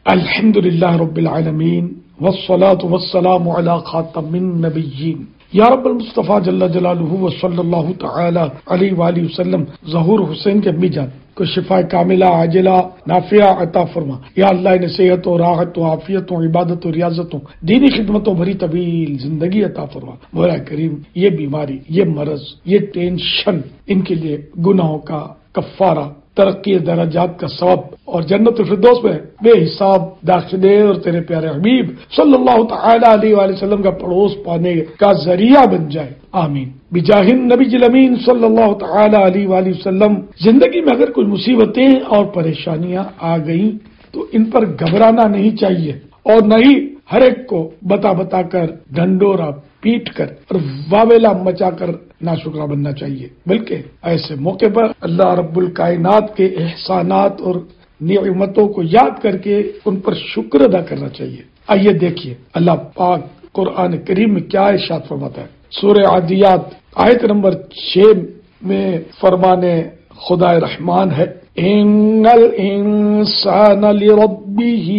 الحمدللہ رب العالمین والصلاة والسلام علی خاتم النبیین یا رب المصطفیٰ جل جلالہ وصلی اللہ تعالی علیہ وآلہ وسلم ظہور حسین کے امی جان کو شفا کاملہ عاجلہ نافعہ عطا فرما۔ یا اللہ انہیں صحت و راحت و عافیت و عبادت و ریاضت و دینی خدمتوں بھری طویل زندگی عطا فرما۔ مولا کریم یہ بیماری، یہ مرض، یہ ٹینشن ان کے لیے گناہوں کا کفارہ، ترقی درجات کا سبب اور جنت الفردوس میں بے حساب داخلے اور تیرے پیارے حبیب صلی اللہ تعالی علیہ وآلہ وسلم کا پڑوس پانے کا ذریعہ بن جائے، آمین۔ بجاہ النبی الامین صلی اللہ تعالی علیہ وآلہ وسلم۔ زندگی میں اگر کوئی مصیبتیں اور پریشانیاں آ گئیں تو ان پر گھبرانا نہیں چاہیے اور نہ ہی ہر ایک کو بتا بتا کر ڈنڈورا پیٹ کر اور واویلا مچا کر ناشکرا بننا چاہیے، بلکہ ایسے موقع پر اللہ رب الکائنات کے احسانات اور نعمتوں کو یاد کر کے ان پر شکر ادا کرنا چاہیے۔ آئیے دیکھیے اللہ پاک قرآن کریم میں کیا ارشاد فرماتا ہے۔ سورہ عادیات آیت نمبر 6 میں فرمان خدا رحمان ہے، ان الانسان لربہ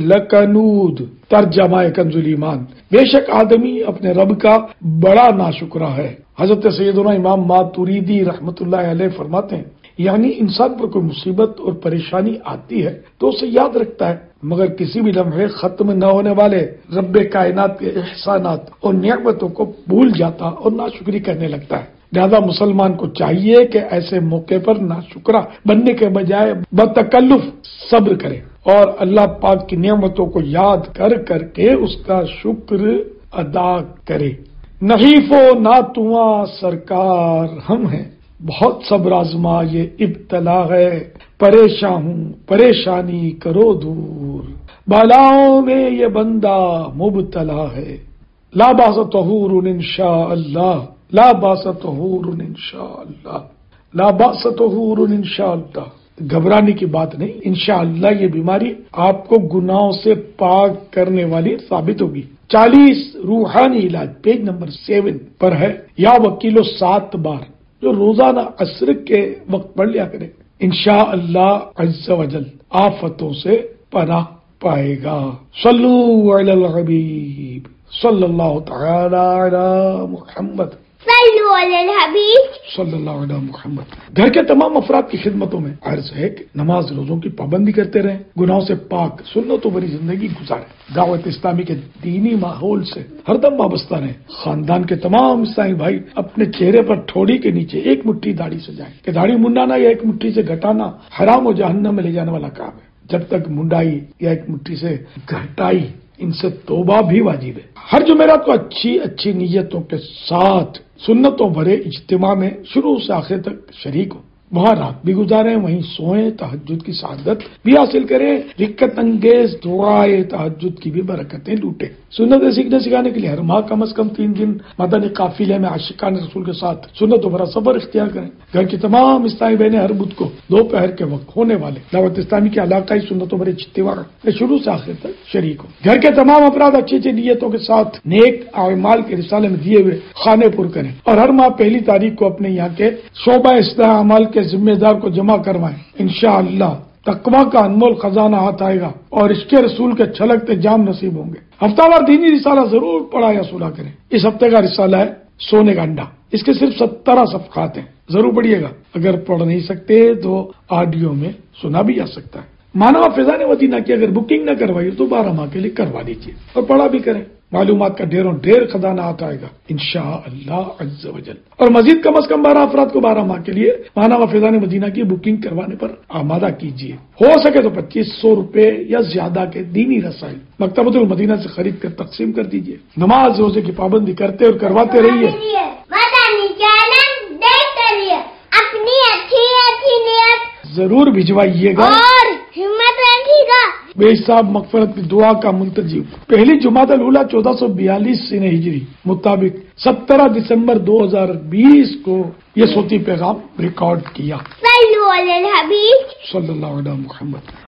لکنود، ترجمہ کنز ایمان، بے شک آدمی اپنے رب کا بڑا ناشکرا ہے۔ حضرت سیدنا امام ماتوریدی رحمۃ اللہ علیہ فرماتے ہیں، یعنی انسان پر کوئی مصیبت اور پریشانی آتی ہے تو اسے یاد رکھتا ہے، مگر کسی بھی لمحے ختم نہ ہونے والے رب کائنات کے احسانات اور نعمتوں کو بھول جاتا اور ناشکری کرنے لگتا ہے۔ لہذا مسلمان کو چاہیے کہ ایسے موقع پر ناشکرا بننے کے بجائے بتکلف صبر کرے اور اللہ پاک کی نعمتوں کو یاد کر کر کے اس کا شکر ادا کرے۔ نحیف و ناتواں سرکار ہم ہیں، بہت صبر آزما یہ ابتلا ہے، پریشان ہوں پریشانی کرو دور، بالاؤں میں یہ بندہ مبتلا ہے، لا باس طہور انشاء اللہ، لا باس طہور انشاء اللہ، لا باس طہور انشاء اللہ۔ گھبرانے کی بات نہیں، انشاءاللہ یہ بیماری آپ کو گناہوں سے پاک کرنے والی ثابت ہوگی۔ 40 روحانی علاج پیج نمبر 7 پر ہے، یا وکیلو 7 بار جو روزانہ عصر کے وقت پڑھ لیا کرے، انشاءاللہ عز و جل آفتوں سے پناہ پائے گا۔ صلو علی الحبیب صلی اللہ تعالی علی محمد، صلو علی الحبیب صلی اللہ علیہ محمد۔ گھر کے تمام افراد کی خدمتوں میں عرض ہے کہ نماز روزوں کی پابندی کرتے رہیں، گناہوں سے پاک سنتوں بھری زندگی گزاریں، دعوت اسلامی کے دینی ماحول سے ہر دم وابستہ رہیں۔ خاندان کے تمام اسلامی بھائی اپنے چہرے پر ٹھوڑی کے نیچے ایک مٹھی داڑھی سجائیں کہ داڑھی منڈانا یا ایک مٹھی سے گھٹانا حرام و جہنم میں لے جانے والا کام ہے۔ جب تک منڈائی یا ایک مٹھی سے گھٹائی ان سے توبہ بھی واجب ہے۔ ہر جمعرات کو اچھی نیتوں کے ساتھ سنتوں بھرے اجتماع میں شروع سے آخر تک شریک ہو، وہاں رات بھی گزاریں، وہیں سوئیں، تہجد کی سعادت بھی حاصل کریں، رکعت انگیز دعائے تہجد کی بھی برکتیں لوٹیں۔ سنتیں سیکھنے سکھانے کے لیے ہر ماہ کم از کم 3 دن مدنی قافلے میں عاشقان رسول کے ساتھ سنتوں بھرا سفر اختیار کریں۔ گھر کی تمام اسلامی بہنیں ہر بدھ کو دوپہر کے وقت ہونے والے دعوت اسلامی کے علاقائی سنتوں بھرے اجتماع میں شروع سے آخر تک شریک ہو۔ گھر کے تمام افراد اچھی نیتوں کے ساتھ نیک اعمال کے رسالے میں دیے ہوئے خانے پر کریں اور ہر ماہ 1 تاریخ کو اپنے یہاں کے شعبہ اصلاح اعمال کے ذمہ دار کو جمع کروائیں۔ انشاءاللہ تقویٰ کا انمول خزانہ ہاتھ آئے گا اور اس کے رسول کے چھلکتے جام نصیب ہوں گے۔ ہفتہ وار دینی رسالہ ضرور پڑھا یا سنا کریں۔ اس ہفتے کا رسالہ ہے سونے کا انڈا، اس کے صرف 17 صفحات ہیں، ضرور پڑھیے گا۔ اگر پڑھ نہیں سکتے تو آڈیو میں سنا بھی جا سکتا ہے۔ مانوا فیضان مدینہ کی اگر بکنگ نہ کروائی تو 12 ماہ کے لیے کروا لیجیے اور پڑھا بھی کریں۔ معلومات کا ڈھیر خزانہ آتا ہے گا انشاءاللہ عز و جل۔ اور مزید کم از کم 12 افراد کو 12 ماہ کے لیے مانوا فیضان مدینہ کی بکنگ کروانے پر آمادہ کیجیے۔ ہو سکے تو 2500 روپے یا زیادہ کے دینی رسائل مکتبۃ المدینہ سے خرید کر تقسیم کر دیجیے۔ نماز روزے کی پابندی کرتے اور کرواتے رہیے۔ مدنی چینل دیکھتے رہیے، اپنی اچھی نیت ضرور بھجوائیے گا اور ہمت رکھیے گا۔ بے حساب مغفرت کی دعا کا منتجب پہلی جمعۃ الاولیٰ 1442 سن ہجری مطابق 17 دسمبر 2020 کو یہ صوتی پیغام ریکارڈ کیا۔ صلو علی الحبیب صلی اللہ علیہ محمد۔